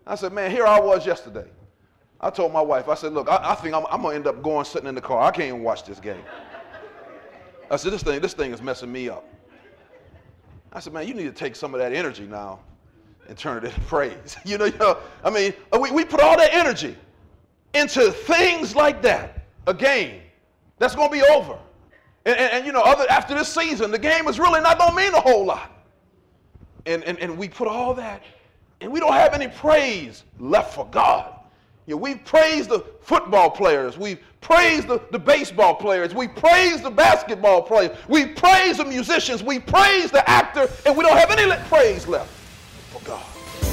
I said, man, here I was yesterday. I told my wife, I said, look, I think I'm going to end up going sitting in the car. I can't even watch this game. I said, this thing is messing me up. I said, man, you need to take some of that energy now and turn it into praise. I mean, we put all that energy into things like that, a game that's going to be over. And after this season, the game is really not going to mean a whole lot. And we put all that, and we don't have any praise left for God. We praise the football players. We praise the baseball players. We praise the basketball players. We praise the musicians. We praise the actor, and we don't have any praise left for God.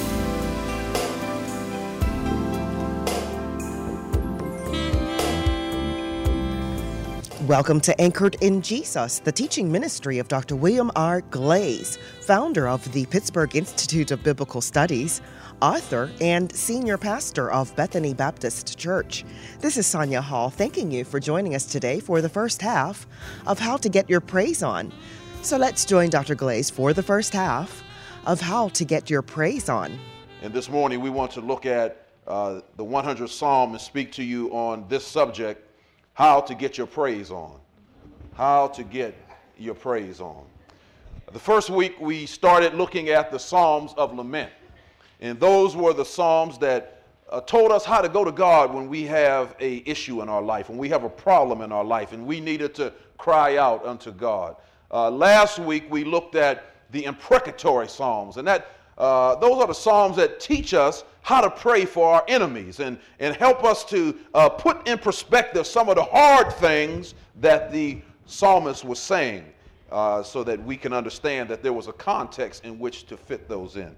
Welcome to Anchored in Jesus, the teaching ministry of Dr. William R. Glaze, founder of the Pittsburgh Institute of Biblical Studies, author, and senior pastor of Bethany Baptist Church. This is Sonia Hall thanking you for joining us today for the first half of How to Get Your Praise On. So let's join Dr. Glaze for the first half of How to Get Your Praise On. And this morning we want to look at the 100th Psalm and speak to you on this subject, how to get your praise on. How to get your praise on. The first week we started looking at the Psalms of Lament. And those were the Psalms that told us how to go to God when we have an issue in our life, when we have a problem in our life, and we needed to cry out unto God. Last week we looked at the imprecatory Psalms, and those are the Psalms that teach us how to pray for our enemies and help us to put in perspective some of the hard things that the psalmist was saying so that we can understand that there was a context in which to fit those in.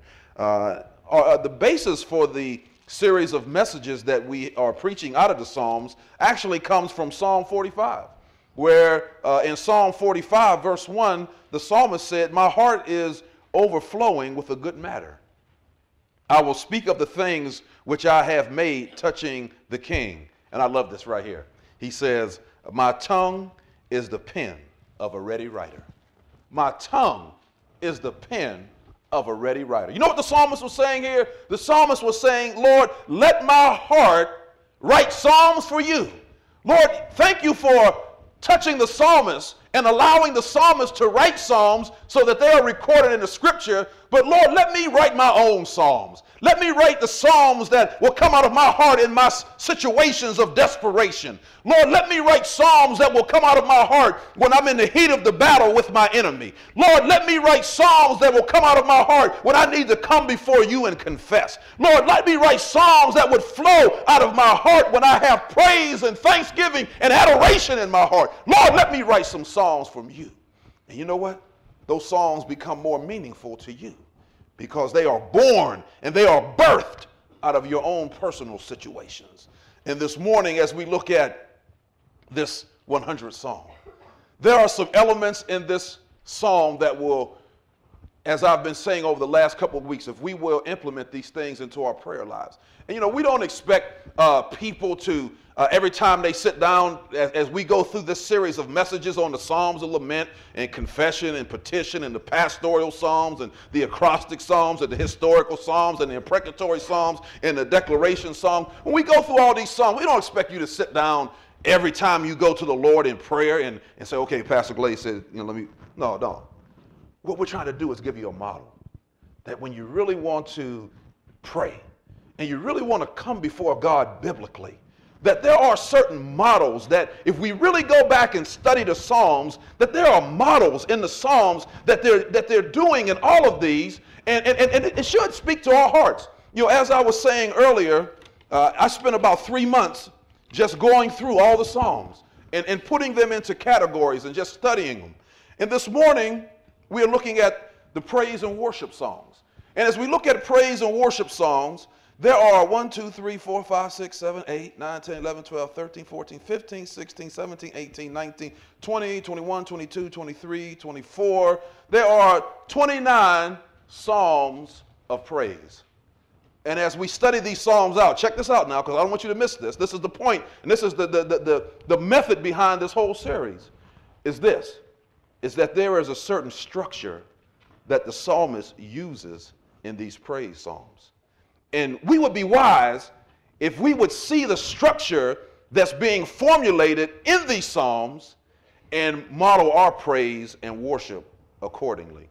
The basis for the series of messages that we are preaching out of the Psalms actually comes from Psalm 45, where in Psalm 45, verse 1, the psalmist said, "My heart is overflowing with a good matter. I will speak of the things which I have made touching the King." And I love this right here. He says, "My tongue is the pen of a ready writer." My tongue is the pen of a ready writer. You know what the psalmist was saying here? The psalmist was saying, Lord, let my heart write psalms for you. Lord, thank you for touching the psalmist and allowing the psalmist to write psalms so that they are recorded in the scripture. But Lord, let me write my own psalms. Let me write the psalms that will come out of my heart in my situations of desperation. Lord, let me write psalms that will come out of my heart when I'm in the heat of the battle with my enemy. Lord, let me write psalms that will come out of my heart when I need to come before you and confess. Lord, let me write psalms that would flow out of my heart when I have praise and thanksgiving and adoration in my heart. Lord, let me write some songs from you. And you know what? Those songs become more meaningful to you because they are born and they are birthed out of your own personal situations. And this morning, as we look at this 100th Psalm, there are some elements in this psalm that will, as I've been saying over the last couple of weeks, if we will implement these things into our prayer lives. And we don't expect people to, every time they sit down, as we go through this series of messages on the Psalms of Lament and Confession and Petition and the Pastoral Psalms and the Acrostic Psalms and the Historical Psalms and the Imprecatory Psalms and the Declaration Psalm. When we go through all these Psalms, we don't expect you to sit down every time you go to the Lord in prayer and say, okay, Pastor Glaze said, No. What we're trying to do is give you a model that when you really want to pray and you really want to come before God biblically, that there are certain models that if we really go back and study the Psalms, that there are models in the Psalms that they're doing in all of these, and it should speak to our hearts. As I was saying earlier, I spent about 3 months just going through all the Psalms and putting them into categories and just studying them. And this morning, we are looking at the praise and worship songs. And as we look at praise and worship songs, there are 1, 2, 3, 4, 5, 6, 7, 8, 9, 10, 11, 12, 13, 14, 15, 16, 17, 18, 19, 20, 21, 22, 23, 24. There are 29 psalms of praise. And as we study these psalms out, check this out now, because I don't want you to miss this. This is the point, and this is the method behind this whole series, is that there is a certain structure that the psalmist uses in these praise psalms. And we would be wise if we would see the structure that's being formulated in these Psalms and model our praise and worship accordingly.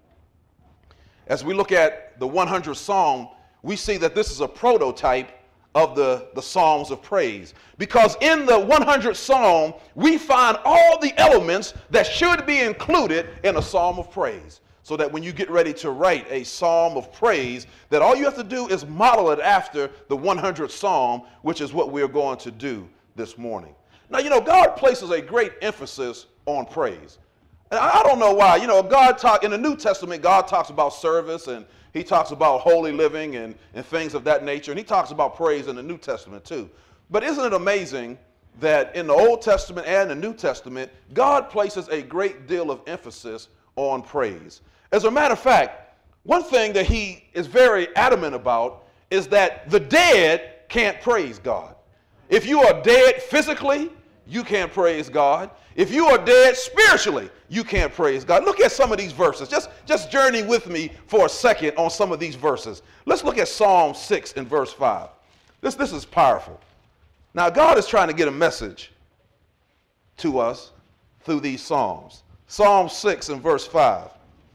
As we look at the 100th Psalm, we see that this is a prototype of the Psalms of praise. Because in the 100th Psalm, we find all the elements that should be included in a Psalm of praise. So that when you get ready to write a Psalm of praise, that all you have to do is model it after the 100th Psalm, which is what we're going to do this morning. Now, you know, God places a great emphasis on praise. And I don't know why. You know, in the New Testament, God talks about service, and he talks about holy living and things of that nature. And he talks about praise in the New Testament too. But isn't it amazing that in the Old Testament and the New Testament, God places a great deal of emphasis on praise. As a matter of fact, one thing that he is very adamant about is that the dead can't praise God. If you are dead physically, you can't praise God. If you are dead spiritually, you can't praise God. Look at some of these verses. Just journey with me for a second on some of these verses. Let's look at Psalm 6 and verse 5. This is powerful. Now, God is trying to get a message to us through these Psalms. Psalm 6 and verse 5.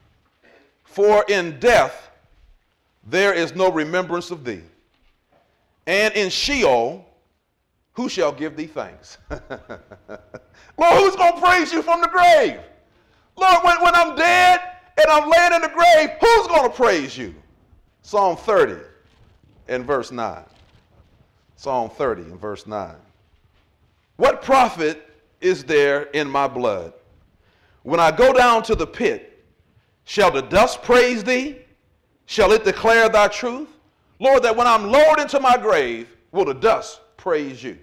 For in death there is no remembrance of thee, and in Sheol who shall give thee thanks? Lord, who's going to praise you from the grave? Lord, when I'm dead and I'm laying in the grave, who's going to praise you? Psalm 30 and verse 9. Psalm 30 and verse 9. What profit is there in my blood? When I go down to the pit, shall the dust praise thee? Shall it declare thy truth? Lord, that when I'm lowered into my grave, will the dust praise you?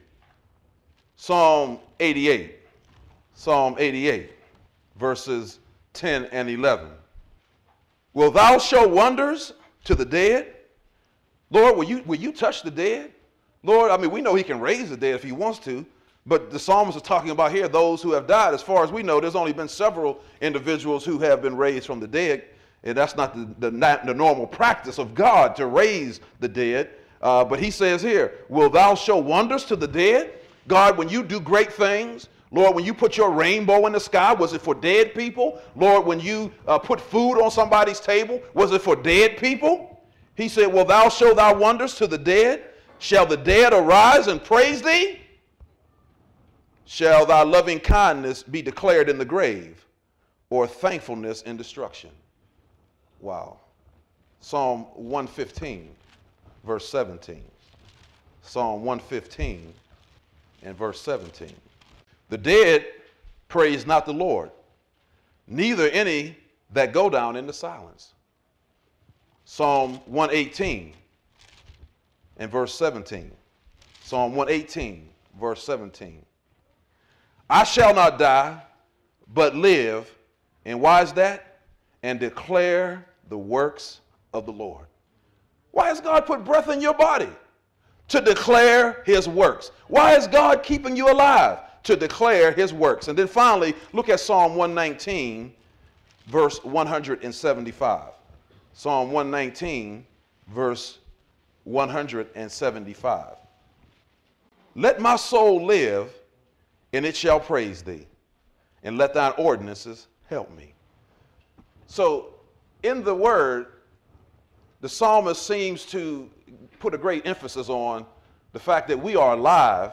Psalm 88. Psalm 88, verses 10 and 11. Will thou show wonders to the dead? Lord, will you touch the dead? Lord, I mean, we know he can raise the dead if he wants to, but the psalmist is talking about here those who have died. As far as we know, there's only been several individuals who have been raised from the dead, and that's not the normal practice of God to raise the dead. But he says here, will thou show wonders to the dead? God, when you do great things, Lord, when you put your rainbow in the sky, was it for dead people? Lord, when you put food on somebody's table, was it for dead people? He said, will thou show thy wonders to the dead? Shall the dead arise and praise thee? Shall thy loving kindness be declared in the grave, or thankfulness in destruction? Wow. Psalm 115, verse 17. Psalm 115 and verse 17. The dead praise not the Lord, neither any that go down into silence. Psalm 118 and verse 17. Psalm 118, verse 17. I shall not die, but live, and why is that? And declare the works of the Lord. Why has God put breath in your body? To declare his works. Why is God keeping you alive? To declare his works. And then finally, look at Psalm 119, verse 175. Psalm 119, verse 175. Let my soul live, and it shall praise thee, and let thine ordinances help me. So in the word, the psalmist seems to put a great emphasis on the fact that we are alive.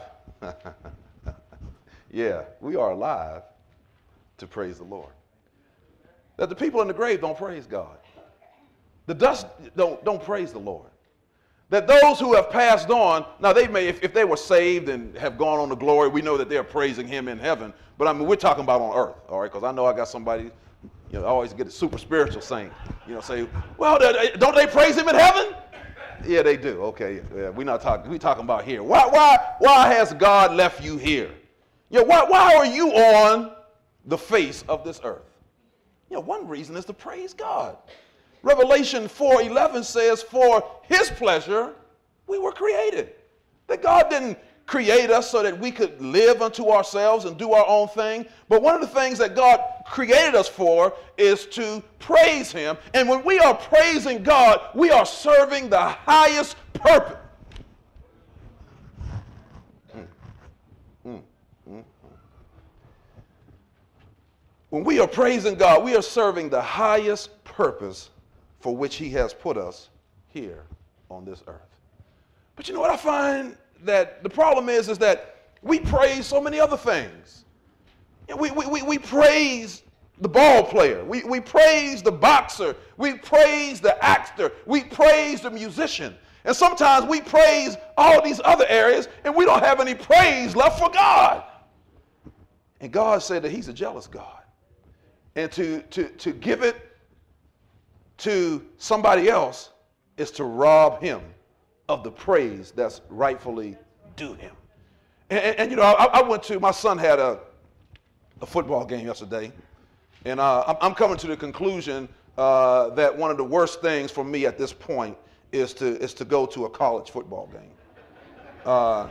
Yeah, we are alive to praise the Lord. That the people in the grave don't praise God. The dust don't praise the Lord. That those who have passed on, now they may, if they were saved and have gone on to glory, we know that they're praising him in heaven. But I mean, we're talking about on earth, all right? Because I know I got somebody, you know, I always get a super spiritual saint, you know, say, well, don't they praise him in heaven? Yeah, they do. Okay, yeah, we're talking about here. Why has God left you here? You know, why are you on the face of this earth? You know, one reason is to praise God. Revelation 4:11 says, for his pleasure we were created. That God didn't create us so that we could live unto ourselves and do our own thing. But one of the things that God created us for is to praise him. And when we are praising God, we are serving the highest purpose. When we are praising God, we are serving the highest purpose for which he has put us here on this earth. But you know what I find that the problem is that we praise so many other things. We praise the ball player. We praise the boxer. We praise the actor. We praise the musician. And sometimes we praise all these other areas and we don't have any praise left for God. And God said that he's a jealous God. And to give it to somebody else is to rob him of the praise that's rightfully due him. And you know, I went to, my son had a football game yesterday, and I'm coming to the conclusion that one of the worst things for me at this point is to go to a college football game.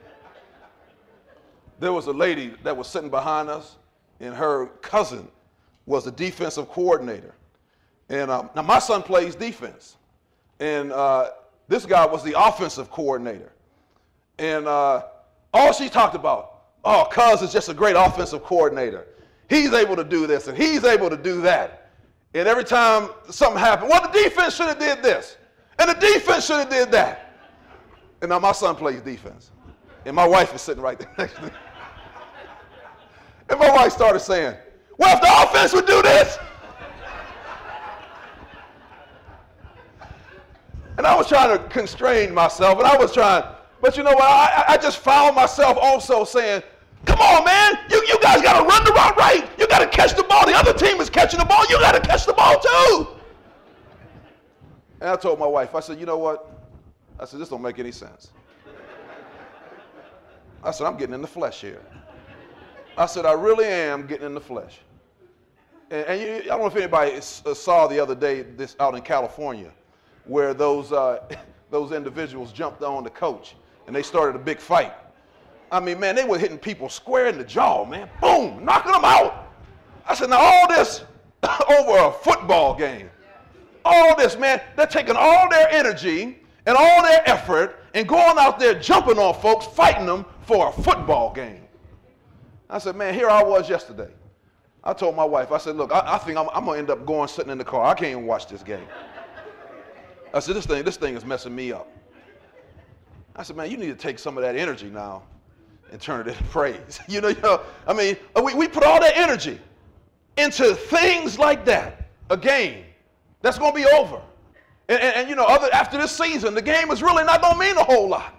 There was a lady that was sitting behind us, and her cousin was the defensive coordinator. And now my son plays defense, and this guy was the offensive coordinator. And all she talked about, oh, Cuz is just a great offensive coordinator. He's able to do this and he's able to do that. And every time something happened, well, the defense should have did this. And the defense should have did that. And now my son plays defense. And my wife is sitting right there next to me. And my wife started saying, well, if the offense would do this. And I was trying to constrain myself, and I was trying, but you know what? I just found myself also saying, come on, man, you guys got to run the route right. You got to catch the ball. The other team is catching the ball. You got to catch the ball too. And I told my wife, I said, you know what? I said, this don't make any sense. I said, I'm getting in the flesh here. I said, I really am getting in the flesh. And I don't know if anybody saw the other day this out in California, where those individuals jumped on the coach and they started a big fight. I mean, man, they were hitting people square in the jaw, man. Boom, knocking them out. I said, now all this over a football game. All this, man, they're taking all their energy and all their effort and going out there jumping on folks, fighting them for a football game. I said, man, here I was yesterday. I told my wife, I said, look, I think I'm going to end up going sitting in the car. I can't even watch this game. I said, this thing is messing me up. I said, man, you need to take some of that energy now and turn it into praise. You know, I mean, we put all that energy into things like that, a game that's going to be over. And you know, after this season, the game is really not going to mean a whole lot.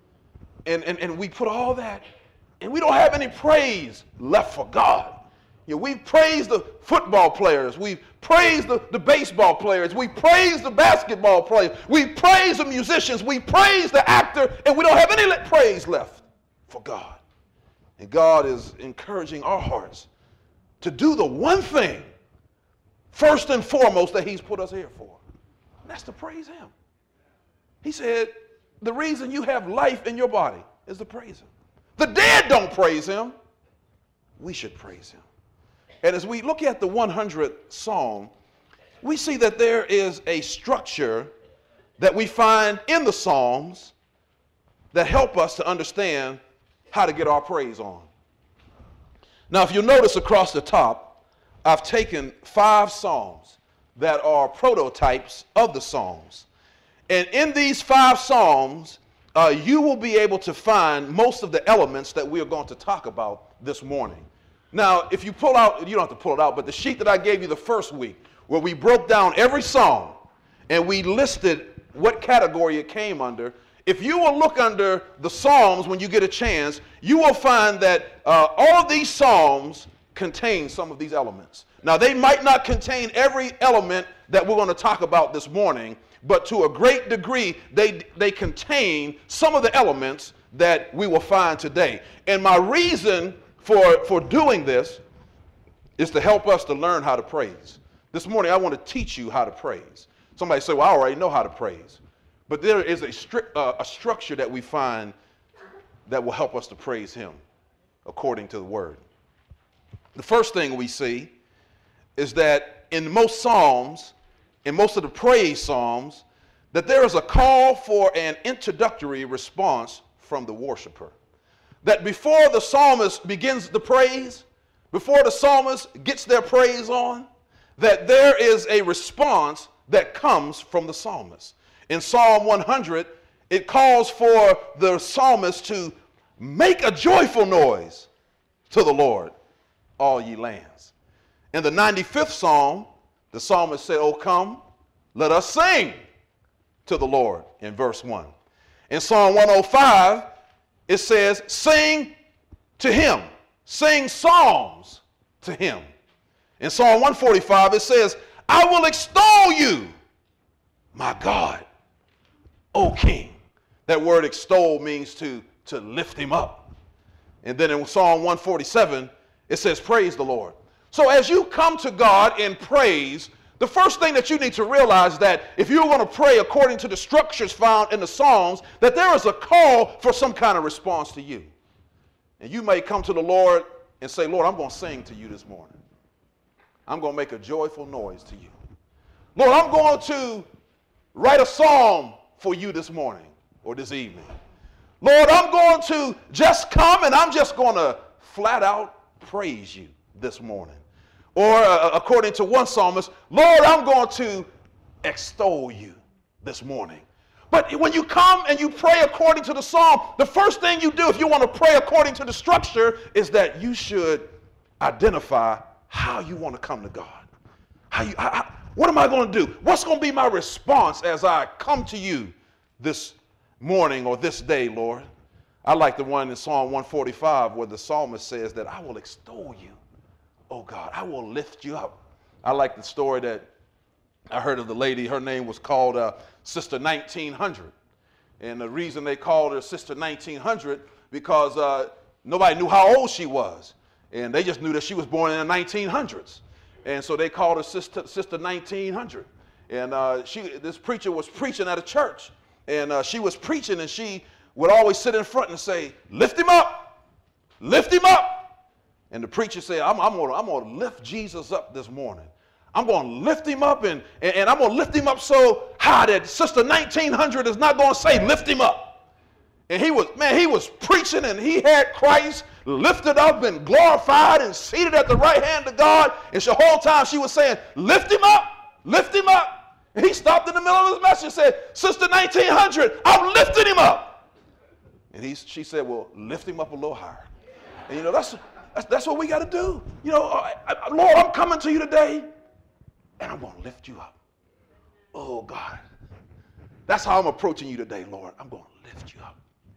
And we put all that, and we don't have any praise left for God. You know, we praise the football players. We praise the baseball players. We praise the basketball players. We praise the musicians. We praise the actor, and we don't have any praise left for God. And God is encouraging our hearts to do the one thing, first and foremost, that he's put us here for. And that's to praise him. He said, the reason you have life in your body is to praise him. The dead don't praise him. We should praise him. And as we look at the 100th Psalm, we see that there is a structure that we find in the Psalms that help us to understand how to get our praise on. Now, if you'll notice across the top, I've taken 5 Psalms that are prototypes of the Psalms. And in these 5 Psalms, you will be able to find most of the elements that we are going to talk about this morning. Now, if you pull out, you don't have to pull it out, but the sheet that I gave you the first week, where we broke down every psalm and we listed what category it came under, if you will look under the Psalms when you get a chance, you will find that all of these Psalms contain some of these elements. Now, they might not contain every element that we're going to talk about this morning, but to a great degree, they contain some of the elements that we will find today. And my reason for doing this is to help us to learn how to praise. This morning, I want to teach you how to praise. Somebody say, well, I already know how to praise. But there is a structure that we find that will help us to praise him according to the word. The first thing we see is that in most psalms, in most of the praise psalms, that there is a call for an introductory response from the worshiper. That before the psalmist begins the praise, before the psalmist gets their praise on, that there is a response that comes from the psalmist. In Psalm 100, it calls for the psalmist to make a joyful noise to the Lord, all ye lands. In the 95th Psalm, the psalmist said, "Oh, come, let us sing to the Lord," in verse 1. In Psalm 105, it says, "Sing to him, sing psalms to him." In Psalm 145, it says, "I will extol you, my God, O King." That word extol means to lift him up. And then in Psalm 147, it says, "Praise the Lord." So as you come to God in praise, the first thing that you need to realize that if you're going to pray according to the structures found in the Psalms, that there is a call for some kind of response to you. And you may come to the Lord and say, "Lord, I'm going to sing to you this morning. I'm going to make a joyful noise to you. Lord, I'm going to write a psalm for you this morning or this evening. Lord, I'm going to just come and I'm just going to flat out praise you this morning." Or according to one psalmist, "Lord, I'm going to extol you this morning." But when you come and you pray according to the psalm, the first thing you do if you want to pray according to the structure is that you should identify how you want to come to God. What am I going to do? What's going to be my response as I come to you this morning or this day, Lord? I like the one in Psalm 145 where the psalmist says that "I will extol you, oh God, I will lift you up." I like the story that I heard of the lady. Her name was called Sister 1900. And the reason they called her Sister 1900 because nobody knew how old she was. And they just knew that she was born in the 1900s. And so they called her Sister 1900. And this preacher was preaching at a church. And she was preaching and she would always sit in front and say, "Lift him up, lift him up." And the preacher said, I'm going to lift Jesus up this morning. I'm going to lift him up and I'm going to lift him up so high that Sister 1900 is not going to say, "Lift him up." And he was preaching and he had Christ lifted up and glorified and seated at the right hand of God. And the whole time she was saying, "Lift him up, lift him up." And he stopped in the middle of his message and said, "Sister 1900, I'm lifting him up." And she said, "Well, lift him up a little higher." And you know, that's what we got to do. You know, Lord, I'm coming to you today and I'm going to lift you up. Oh God, that's how I'm approaching you today, Lord. I'm going to lift you up.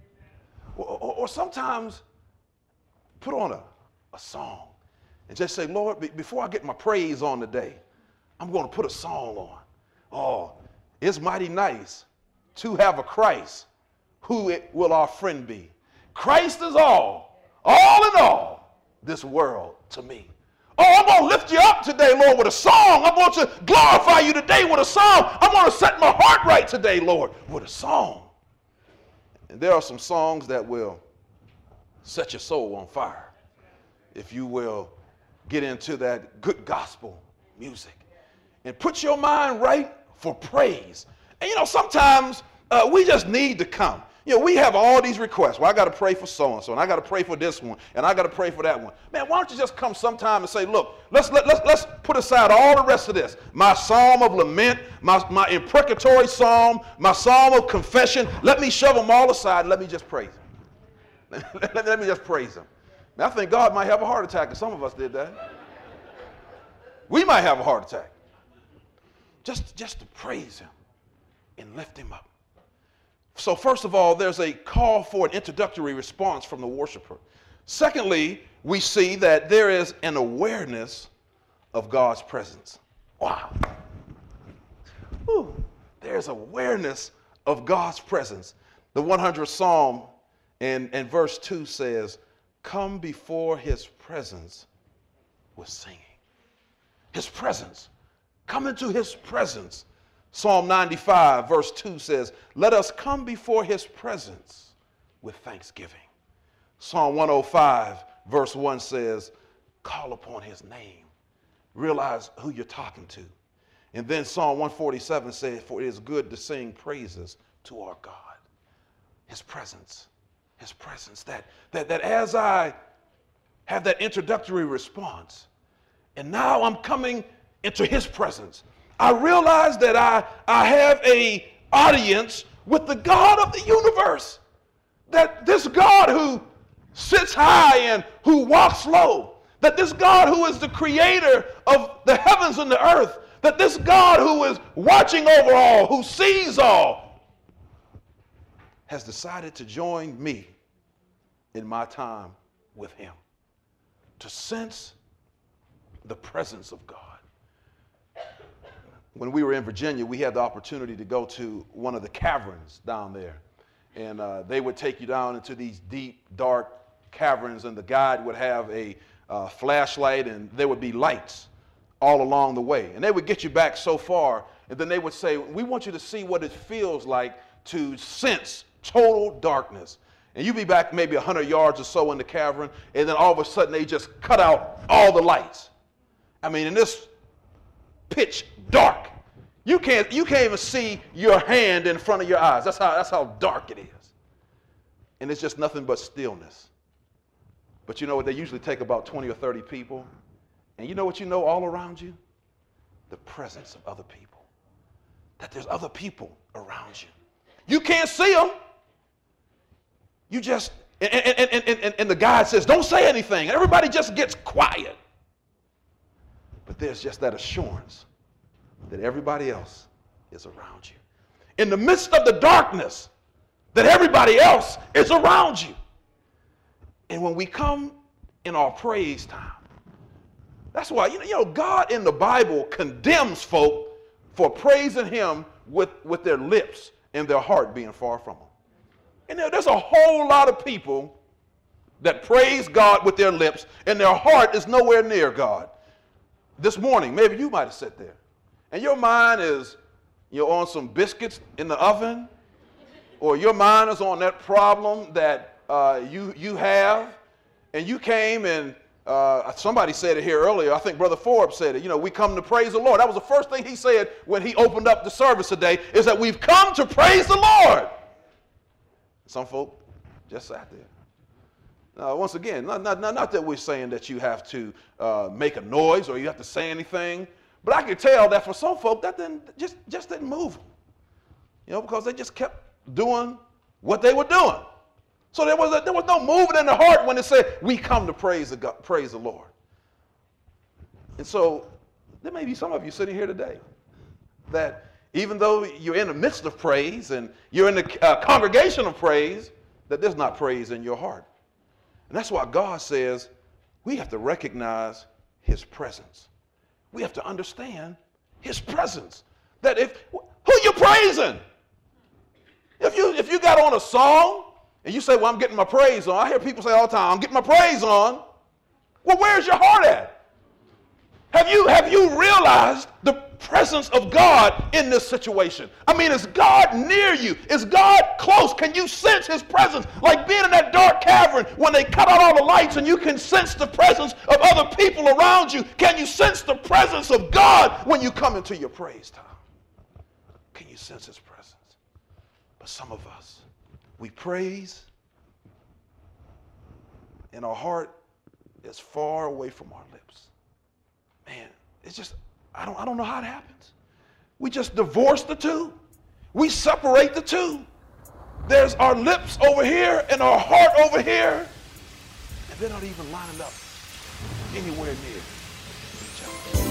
Or sometimes put on a song and just say, "Lord, before I get my praise on today, I'm going to put a song on. Oh, it's mighty nice to have a Christ. Who will our friend be? Christ is all in all, this world to me. Oh, I'm going to lift you up today, Lord, with a song. I'm going to glorify you today with a song. I'm going to set my heart right today, Lord, with a song." And there are some songs that will set your soul on fire if you will get into that good gospel music and put your mind right for praise. And you know, sometimes we just need to come. You know, we have all these requests. Well, I got to pray for so-and-so, and I got to pray for this one, and I got to pray for that one. Man, why don't you just come sometime and say, "Look, let's put aside all the rest of this. My psalm of lament, my imprecatory psalm, my psalm of confession. Let me shove them all aside and let me just praise him. Let me just praise him." Now, I think God might have a heart attack, and some of us did that. We might have a heart attack. Just to praise him and lift him up. So first of all, there's a call for an introductory response from the worshiper. Secondly, we see that there is an awareness of God's presence. Wow. Ooh, there's awareness of God's presence. The 100th Psalm and verse 2 says, "Come before his presence with singing." His presence. Come into his presence. Psalm 95 verse 2 says, "Let us come before his presence with thanksgiving." Psalm 105, verse 1 says, call upon his name. Realize who you're talking to. And then Psalm 147 says, for it is good to sing praises to our God. His presence. His presence. That as I have that introductory response, and now I'm coming into his presence, I realize that I have a audience with the God of the universe. That this God who sits high and who walks low, that this God who is the creator of the heavens and the earth, that this God who is watching over all, who sees all, has decided to join me in my time with him, to sense the presence of God. When we were in Virginia, we had the opportunity to go to one of the caverns down there. And they would take you down into these deep, dark caverns, and the guide would have a flashlight, and there would be lights all along the way. And they would get you back so far, and then they would say, we want you to see what it feels like to sense total darkness. And you'd be back maybe 100 yards or so in the cavern, and then all of a sudden they just cut out all the lights. I mean, in this pitch dark, you can't even see your hand in front of your eyes. That's how dark it is. And it's just nothing but stillness. But you know what? They usually take about 20 or 30 people. And you know what you know all around you? The presence of other people. That there's other people around you. You can't see them. You just, and the guide says, don't say anything. Everybody just gets quiet. But there's just that assurance that everybody else is around you. In the midst of the darkness, that everybody else is around you. And when we come in our praise time, that's why, you know, God in the Bible condemns folk for praising him with their lips and their heart being far from him. And there's a whole lot of people that praise God with their lips and their heart is nowhere near God. This morning, maybe you might have sat there and your mind is, you're on some biscuits in the oven, or your mind is on that problem that you have, and you came and somebody said it here earlier. I think Brother Forbes said it. You know, we come to praise the Lord. That was the first thing he said when he opened up the service today, is that we've come to praise the Lord. Some folk just sat there. Now, once again, not that we're saying that you have to make a noise or you have to say anything, but I could tell that for some folk that just didn't move them, you know, because they just kept doing what they were doing. So there was no movement in the heart when it said, we come to praise the Lord. And so there may be some of you sitting here today that even though you're in the midst of praise and you're in the congregation of praise, that there's not praise in your heart. And that's why God says we have to recognize his presence. We have to understand his presence. That who you praising? If you got on a song and you say, well, I'm getting my praise on. I hear people say all the time, I'm getting my praise on. Well, where's your heart at? Have you realized the presence of God in this situation? I mean, is God near you? Is God close? Can you sense his presence? Like being in that dark cavern when they cut out all the lights and you can sense the presence of other people around you. Can you sense the presence of God when you come into your praise time? Can you sense his presence? But some of us, we praise and our heart is far away from our lips. Man, it's just, I don't know how it happens. We just divorce the two. We separate the two. There's our lips over here and our heart over here, and they're not even lining up anywhere near each other.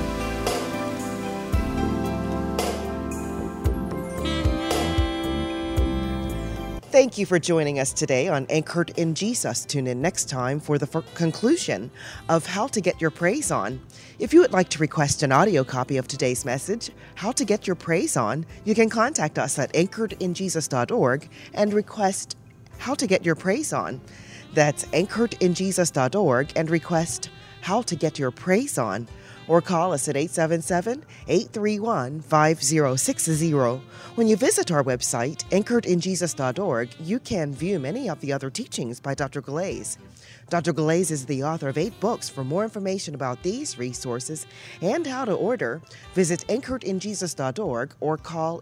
Thank you for joining us today on Anchored in Jesus. Tune in next time for the conclusion of How to Get Your Praise On. If you would like to request an audio copy of today's message, How to Get Your Praise On, you can contact us at anchoredinjesus.org and request How to Get Your Praise On. That's anchoredinjesus.org and request How to Get Your Praise On. or call us at 877-831-5060. When you visit our website, anchoredinjesus.org, you can view many of the other teachings by Dr. Glaze. Dr. Glaze is the author of 8 books. For more information about these resources and how to order, visit anchoredinjesus.org or call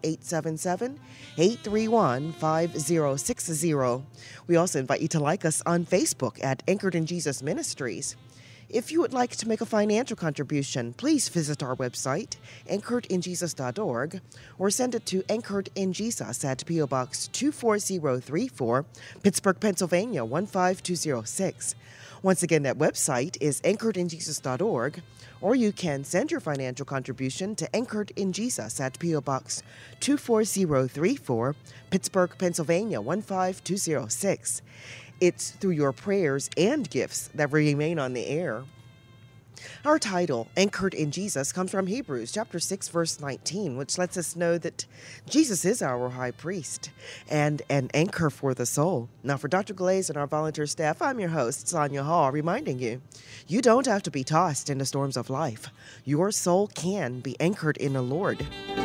877-831-5060. We also invite you to like us on Facebook at Anchored in Jesus Ministries. If you would like to make a financial contribution, please visit our website, anchoredinjesus.org, or send it to Anchored in Jesus at P.O. Box 24034, Pittsburgh, Pennsylvania 15206. Once again, that website is anchoredinjesus.org, or you can send your financial contribution to Anchored in Jesus at P.O. Box 24034, Pittsburgh, Pennsylvania 15206. It's through your prayers and gifts that we remain on the air. Our title, Anchored in Jesus, comes from Hebrews chapter 6, verse 19, which lets us know that Jesus is our high priest and an anchor for the soul. Now, for Dr. Glaze and our volunteer staff, I'm your host, Sonia Hall, reminding you, you don't have to be tossed in the storms of life. Your soul can be anchored in the Lord.